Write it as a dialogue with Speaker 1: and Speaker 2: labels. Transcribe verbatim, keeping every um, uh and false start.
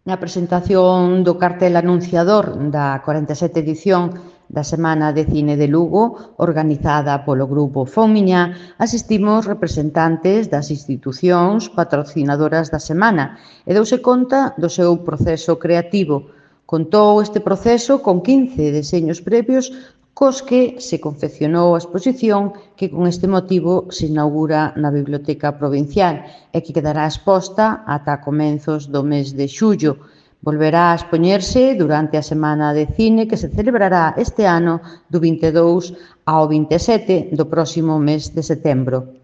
Speaker 1: Na presentación do cartel anunciador da corenta e sete edición da Semana de Cine de Lugo, organizada polo Grupo Fomiña, asistimos representantes das institucións patrocinadoras da semana e douse conta do seu proceso creativo. Contou este proceso con quince deseños previos cos que se confeccionou a exposición que con este motivo se inaugura na Biblioteca Provincial e que quedará exposta ata comenzos do mes de xullo. Volverá a expoñerse durante a Semana de Cine que se celebrará este ano do vinte e dous ao vinte e sete do próximo mes de setembro.